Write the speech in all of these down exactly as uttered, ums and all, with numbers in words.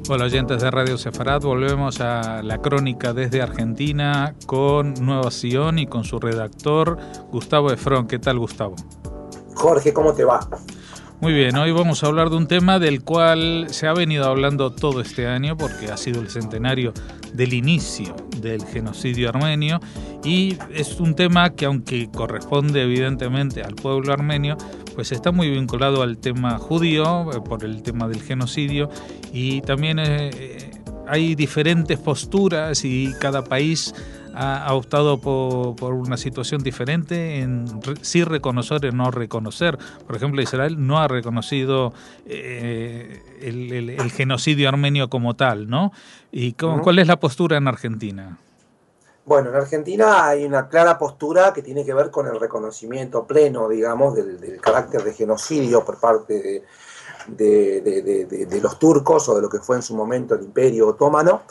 Hola oyentes de Radio Sefarad, volvemos a la crónica desde Argentina con Nueva Sion y con su redactor Gustavo Efrón. ¿Qué tal, Gustavo? Jorge, ¿cómo te va? Muy bien, hoy vamos a hablar de un tema del cual se ha venido hablando todo este año porque ha sido el centenario del inicio del genocidio armenio y es un tema que, aunque corresponde evidentemente al pueblo armenio, pues está muy vinculado al tema judío eh, por el tema del genocidio y también eh, hay diferentes posturas y cada país ha, ha optado por, por una situación diferente en re, sí reconocer o no reconocer. Por ejemplo, Israel no ha reconocido eh, el, el, el genocidio armenio como tal, ¿no? ¿Y cómo, cuál es la postura en Argentina? Bueno, en Argentina hay una clara postura que tiene que ver con el reconocimiento pleno, digamos, del, del carácter de genocidio por parte de, de, de, de, de, de los turcos o de lo que fue en su momento el Imperio Otomano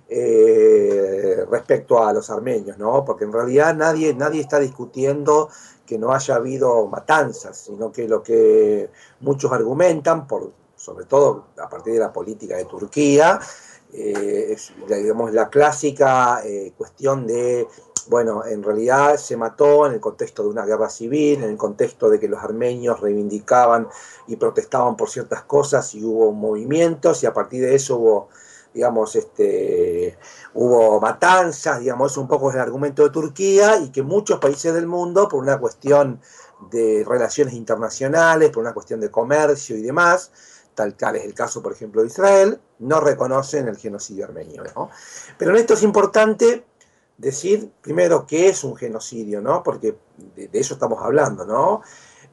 eh, respecto a los armenios, ¿no? Porque en realidad nadie, nadie está discutiendo que no haya habido matanzas, sino que lo que muchos argumentan, por, sobre todo a partir de la política de Turquía, Eh, es, digamos, la clásica eh, cuestión de, bueno, en realidad se mató en el contexto de una guerra civil, en el contexto de que los armenios reivindicaban y protestaban por ciertas cosas y hubo movimientos y a partir de eso hubo, digamos, este, hubo matanzas, digamos, es un poco el argumento de Turquía y que muchos países del mundo, por una cuestión de relaciones internacionales, por una cuestión de comercio y demás, Tal, tal es el caso, por ejemplo, de Israel, no reconocen el genocidio armenio, ¿no? Pero en esto es importante decir, primero, qué es un genocidio, ¿no? Porque de, de eso estamos hablando, ¿no?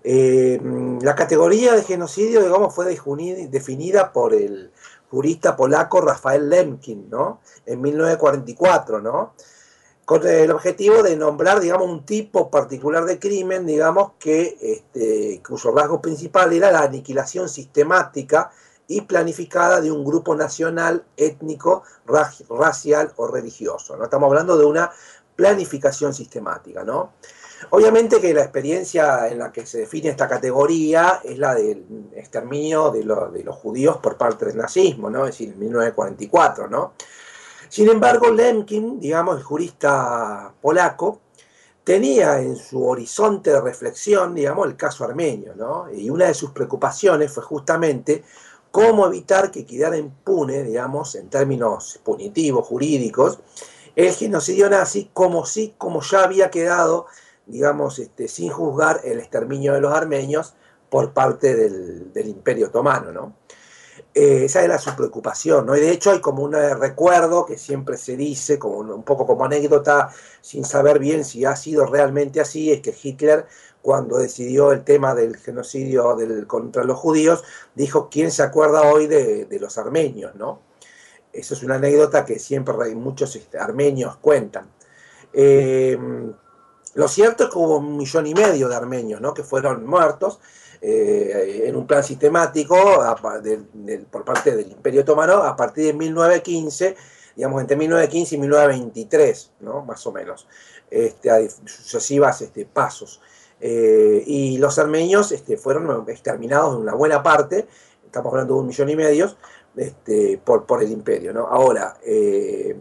Eh, la categoría de genocidio, digamos, fue definida por el jurista polaco Rafael Lemkin, ¿no? En mil novecientos cuarenta y cuatro, ¿no? Con el objetivo de nombrar, digamos, un tipo particular de crimen, digamos, que este, cuyo rasgo principal era la aniquilación sistemática y planificada de un grupo nacional, étnico, racial o religioso, ¿no? Estamos hablando de una planificación sistemática, ¿no? Obviamente que la experiencia en la que se define esta categoría es la del exterminio de, lo, de los judíos por parte del nazismo, ¿no? Es decir, en mil novecientos cuarenta y cuatro, ¿no? Sin embargo, Lemkin, digamos, el jurista polaco, tenía en su horizonte de reflexión, digamos, el caso armenio, ¿no? Y una de sus preocupaciones fue justamente cómo evitar que quedara impune, digamos, en términos punitivos, jurídicos, el genocidio nazi, como si, como ya había quedado, digamos, este, sin juzgar el exterminio de los armenios por parte del, del Imperio Otomano, ¿no? Eh, esa era su preocupación, ¿no? Y de hecho hay como un recuerdo que siempre se dice, como un, un poco como anécdota, sin saber bien si ha sido realmente así, es que Hitler, cuando decidió el tema del genocidio del, contra los judíos, dijo, ¿quién se acuerda hoy de, de los armenios, ¿no? Eso es una anécdota que siempre muchos este, armenios cuentan. Eh, lo cierto es que hubo un millón y medio de armenios, ¿no? Que fueron muertos, Eh, en un plan sistemático a, de, de, por parte del Imperio Otomano a partir de mil novecientos quince, digamos entre mil novecientos quince y mil novecientos veintitrés, ¿no? Más o menos, este, a sucesivas este, pasos. Eh, y los armenios este, fueron exterminados en una buena parte, estamos hablando de un millón y medio, este, por, por el Imperio, ¿no? Ahora, eh,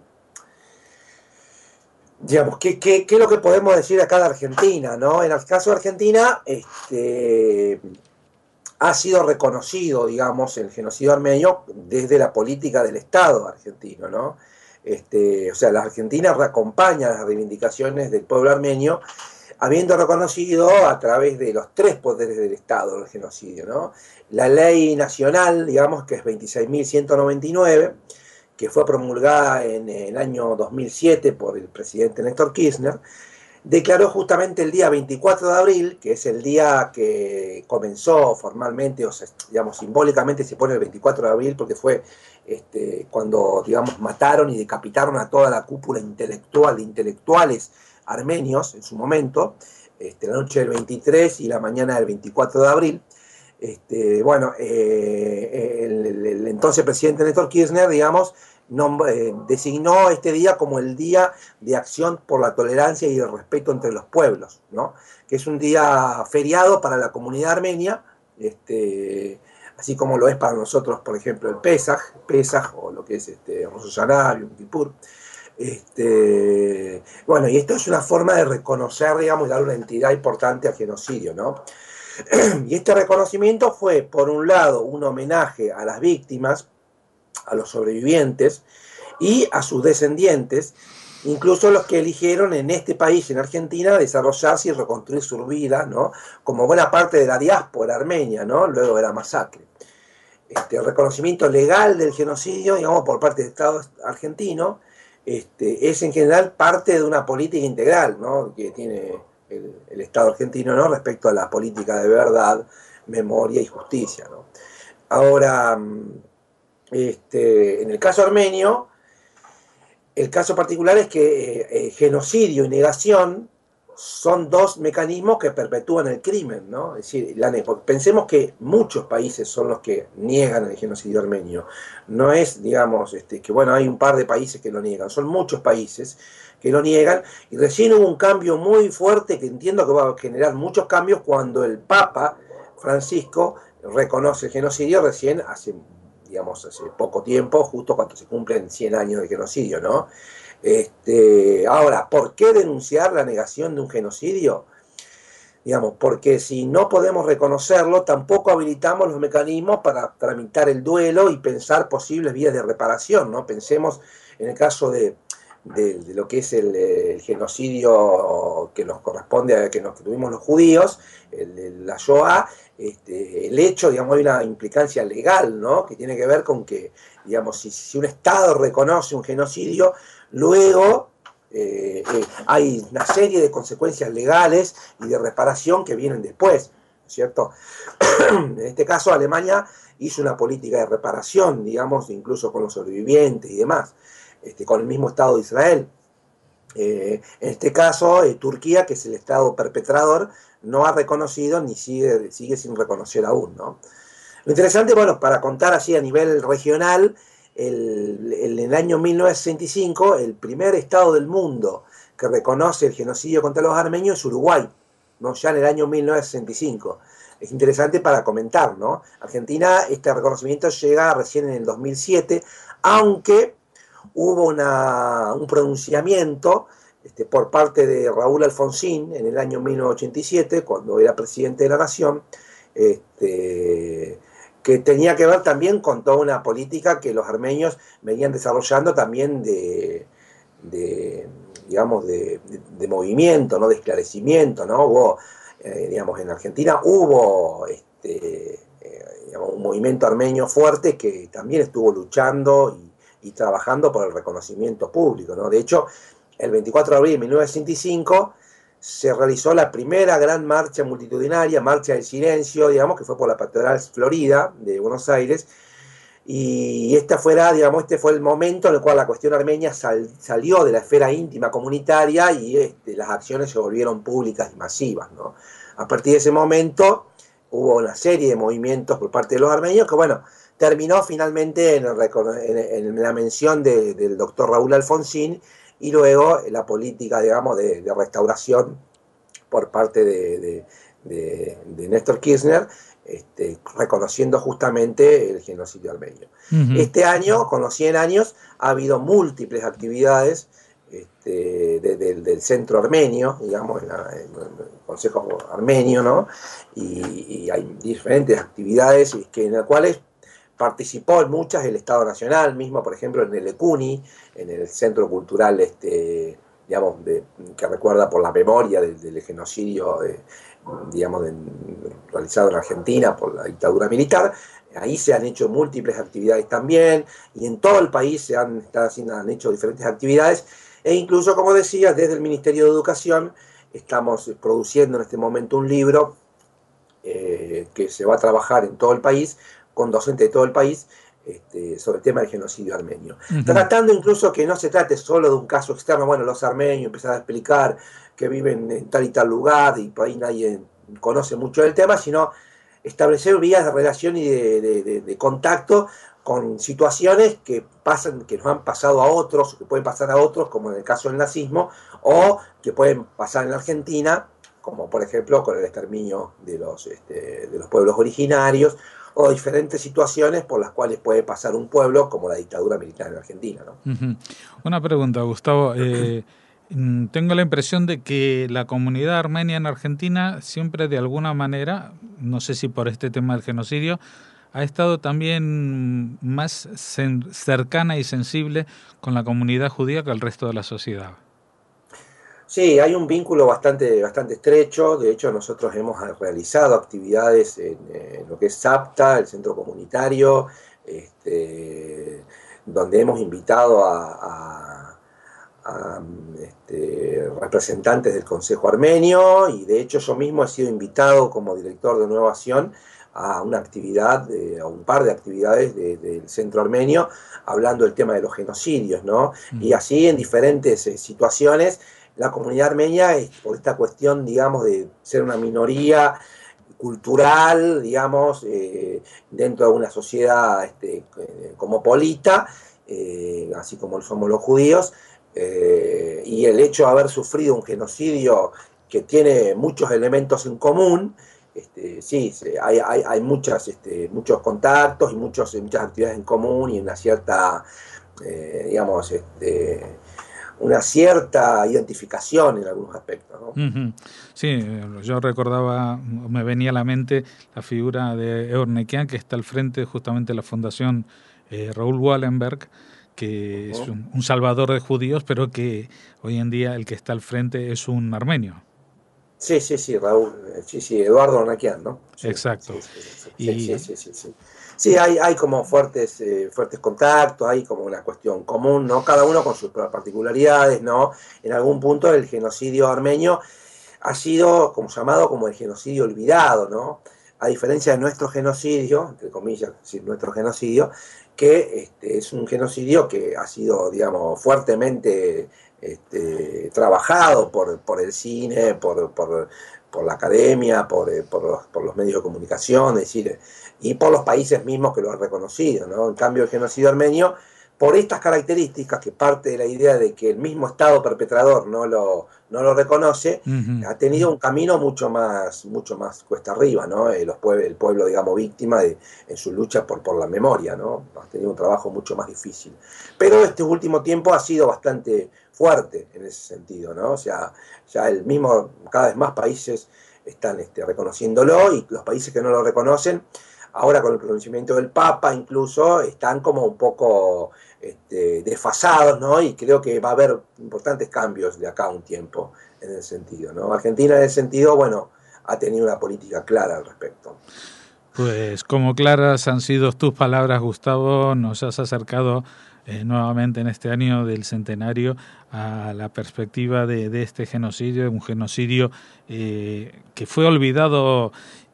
digamos, ¿qué, qué, ¿qué es lo que podemos decir acá de Argentina, ¿no? En el caso de Argentina, este, ha sido reconocido, digamos, el genocidio armenio desde la política del Estado argentino, ¿no? Este, o sea, la Argentina acompaña las reivindicaciones del pueblo armenio, habiendo reconocido a través de los tres poderes del Estado el genocidio, ¿no? La ley nacional, digamos, que es veintiséis mil ciento noventa y nueve, que fue promulgada en el año dos mil siete por el presidente Néstor Kirchner, declaró justamente el día veinticuatro de abril, que es el día que comenzó formalmente, o sea, digamos, simbólicamente se pone el veinticuatro de abril porque fue este, cuando, digamos, mataron y decapitaron a toda la cúpula intelectual de intelectuales armenios en su momento, este, la noche del veintitrés y la mañana del veinticuatro de abril. Este, bueno, eh, el, el, el entonces presidente Néstor Kirchner, digamos, nombre, eh, designó este día como el Día de Acción por la Tolerancia y el Respeto entre los Pueblos, ¿no? Que es un día feriado para la comunidad armenia, este, así como lo es para nosotros, por ejemplo, el Pesaj, Pesaj o lo que es este, Rosh Hashanah, Yom Kippur. Este, bueno, y esto es una forma de reconocer, digamos, y dar una entidad importante al genocidio, ¿no? Y este reconocimiento fue, por un lado, un homenaje a las víctimas, a los sobrevivientes y a sus descendientes, incluso los que eligieron en este país, en Argentina, desarrollarse y reconstruir su vida, ¿no? Como buena parte de la diáspora armenia, ¿no? Luego de la masacre. Este, el reconocimiento legal del genocidio, digamos, por parte del Estado argentino, este, es en general parte de una política integral, ¿no? Que tiene el, el Estado argentino, ¿no? Respecto a la política de verdad, memoria y justicia, ¿no? Ahora, este, en el caso armenio, el caso particular es que eh, eh, genocidio y negación son dos mecanismos que perpetúan el crimen, ¿no? Es decir, la, pensemos que muchos países son los que niegan el genocidio armenio. No es, digamos, este, que bueno, hay un par de países que lo niegan, son muchos países que lo niegan, y recién hubo un cambio muy fuerte que entiendo que va a generar muchos cambios cuando el Papa Francisco reconoce el genocidio recién hace, digamos, hace poco tiempo, justo cuando se cumplen cien años de genocidio, ¿no? Este, ahora, ¿por qué denunciar la negación de un genocidio? Digamos, porque si no podemos reconocerlo, tampoco habilitamos los mecanismos para tramitar el duelo y pensar posibles vías de reparación, ¿no? Pensemos en el caso de, de, de lo que es el, el genocidio que nos corresponde a que nos que tuvimos los judíos, el, el, la Shoah. Este, el hecho, digamos, hay una implicancia legal, ¿no? Que tiene que ver con que, digamos, si, si un Estado reconoce un genocidio, luego eh, eh, hay una serie de consecuencias legales y de reparación que vienen después, ¿no es cierto? En este caso, Alemania hizo una política de reparación, digamos, incluso con los sobrevivientes y demás, este, con el mismo Estado de Israel. Eh, en este caso, eh, Turquía, que es el Estado perpetrador, no ha reconocido ni sigue, sigue sin reconocer aún, ¿no? Lo interesante, bueno, para contar así a nivel regional, el, el, en el año mil novecientos sesenta y cinco, el primer Estado del mundo que reconoce el genocidio contra los armenios es Uruguay, ¿no? Ya en el año mil novecientos sesenta y cinco. Es interesante para comentar, ¿no? Argentina, este reconocimiento llega recién en el dos mil siete, aunque hubo una, un pronunciamiento este, por parte de Raúl Alfonsín en el año mil novecientos ochenta y siete, cuando era presidente de la Nación, este, que tenía que ver también con toda una política que los armenios venían desarrollando también de, de digamos, de, de, de movimiento, ¿no? De esclarecimiento, ¿no? Hubo, eh, digamos, en Argentina hubo este, eh, digamos, un movimiento armenio fuerte que también estuvo luchando y, y trabajando por el reconocimiento público, ¿no? De hecho, el veinticuatro de abril de mil novecientos sesenta y cinco se realizó la primera gran marcha multitudinaria, Marcha del Silencio, digamos, que fue por la Catedral Florida de Buenos Aires, y esta fuera, digamos, este fue el momento en el cual la cuestión armenia sal, salió de la esfera íntima comunitaria y este, las acciones se volvieron públicas y masivas, ¿no? A partir de ese momento hubo una serie de movimientos por parte de los armenios que, bueno, terminó finalmente en, el, en, en la mención de, del doctor Raúl Alfonsín, y luego la política, digamos, de, de restauración por parte de, de, de, de Néstor Kirchner, este, reconociendo justamente el genocidio armenio. Uh-huh. Este año, con los cien años, ha habido múltiples actividades este, de, de, del centro armenio, digamos, en, la, en el Consejo Armenio, ¿no? Y, y hay diferentes actividades que, en las cuales participó en muchas el Estado Nacional, mismo, por ejemplo, en el ECUNI, en el Centro Cultural, este, digamos, de, que recuerda por la memoria del, del genocidio, de, digamos, de, realizado en Argentina por la dictadura militar. Ahí se han hecho múltiples actividades también, y en todo el país se han, están haciendo, han hecho diferentes actividades, e incluso, como decía, desde el Ministerio de Educación estamos produciendo en este momento un libro eh, que se va a trabajar en todo el país, con docentes de todo el país, este, sobre el tema del genocidio armenio. Uh-huh. Tratando incluso que no se trate solo de un caso externo, bueno, los armenios empiezan a explicar que viven en tal y tal lugar y por ahí nadie conoce mucho del tema, sino establecer vías de relación y de, de, de, de contacto con situaciones que pasan, que nos han pasado a otros, que pueden pasar a otros, como en el caso del nazismo, o que pueden pasar en la Argentina, como por ejemplo con el exterminio de los, este, de los pueblos originarios, o diferentes situaciones por las cuales puede pasar un pueblo, como la dictadura militar en Argentina, ¿no? Uh-huh. Una pregunta, Gustavo. Eh, tengo la impresión de que la comunidad armenia en Argentina siempre de alguna manera, no sé si por este tema del genocidio, ha estado también más cercana y sensible con la comunidad judía que el resto de la sociedad. Sí, hay un vínculo bastante, bastante estrecho. De hecho, nosotros hemos realizado actividades en, en lo que es SAPTA, el centro comunitario, este, donde hemos invitado a, a, a este, representantes del Consejo Armenio, y de hecho yo mismo he sido invitado como director de Innovación a una actividad, eh, a un par de actividades de, del centro armenio, hablando del tema de los genocidios, ¿no? Mm. Y así en diferentes eh, situaciones, la comunidad armenia, por esta cuestión, digamos, de ser una minoría cultural, digamos, eh, dentro de una sociedad este, eh, cosmopolita, eh, así como somos los judíos, eh, y el hecho de haber sufrido un genocidio que tiene muchos elementos en común, este, sí, hay, hay, hay muchas, este, muchos contactos y muchos, muchas actividades en común y una cierta, eh, digamos, este, una cierta identificación en algunos aspectos, ¿no? Uh-huh. Sí, yo recordaba, me venía a la mente la figura de Eurnequian, que está al frente justamente de la Fundación eh, Raúl Wallenberg, que uh-huh. es un, un salvador de judíos, pero que hoy en día el que está al frente es un armenio. Sí, sí, sí, Raúl, sí, sí, Eduardo Eurnequian, ¿no? Sí, exacto. Sí, sí, sí, sí, y... sí, sí, sí, sí. Sí, hay, hay como fuertes, eh, fuertes contactos, hay como una cuestión común, ¿no? Cada uno con sus particularidades, ¿no? En algún punto el genocidio armenio ha sido como llamado como el genocidio olvidado, ¿no? A diferencia de nuestro genocidio, entre comillas, sí, nuestro genocidio, que este, es un genocidio que ha sido, digamos, fuertemente este, trabajado por, por el cine, por, por, por la academia, por, por, los, por los medios de comunicación, es decir, y por los países mismos que lo han reconocido, ¿no? En cambio, el genocidio armenio, por estas características, que parte de la idea de que el mismo Estado perpetrador no lo, no lo reconoce, uh-huh. ha tenido un camino mucho más, mucho más cuesta arriba, ¿no? Eh, los pueblos, el pueblo, digamos, víctima de, en su lucha por, por la memoria, ¿no? Ha tenido un trabajo mucho más difícil. Pero este último tiempo ha sido bastante fuerte en ese sentido, ¿no? O sea, ya el mismo, cada vez más países están este, reconociéndolo, y los países que no lo reconocen, ahora con el pronunciamiento del Papa incluso, están como un poco este, desfasados, ¿no? Y creo que va a haber importantes cambios de acá a un tiempo en ese sentido, ¿no? Argentina en ese sentido, bueno, ha tenido una política clara al respecto. Pues como claras han sido tus palabras, Gustavo, nos has acercado eh, nuevamente en este año del centenario a la perspectiva de, de este genocidio, un genocidio eh, que fue olvidado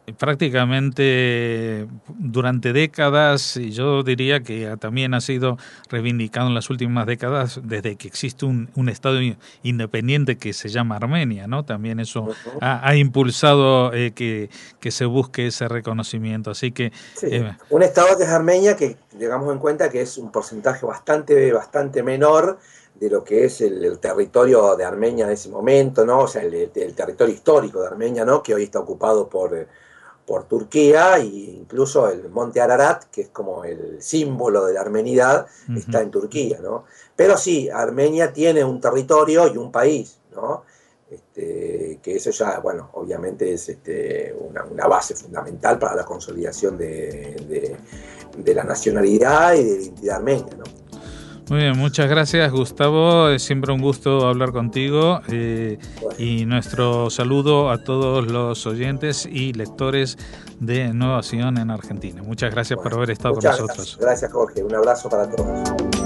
prácticamente durante décadas, y yo diría que también ha sido reivindicado en las últimas décadas desde que existe un, un Estado independiente que se llama Armenia, ¿no? También eso uh-huh. ha, ha impulsado eh, que, que se busque ese reconocimiento. Así que sí, eh, un Estado que es Armenia, que tengamos en cuenta que es un porcentaje bastante, bastante menor de lo que es el, el territorio de Armenia en ese momento, ¿no? O sea, el, el territorio histórico de Armenia, ¿no? Que hoy está ocupado por por Turquía, e incluso el monte Ararat, que es como el símbolo de la armenidad, uh-huh. está en Turquía, ¿no? Pero sí, Armenia tiene un territorio y un país, ¿no? Este, que eso ya, bueno, obviamente es este, una, una base fundamental para la consolidación de, de, de la nacionalidad y de la identidad armenia, ¿no? Muy bien, muchas gracias, Gustavo. Es siempre un gusto hablar contigo eh, bueno. y nuestro saludo a todos los oyentes y lectores de Innovación en Argentina. Muchas gracias bueno, por haber estado con nosotros. Gracias, gracias, Jorge. Un abrazo para todos.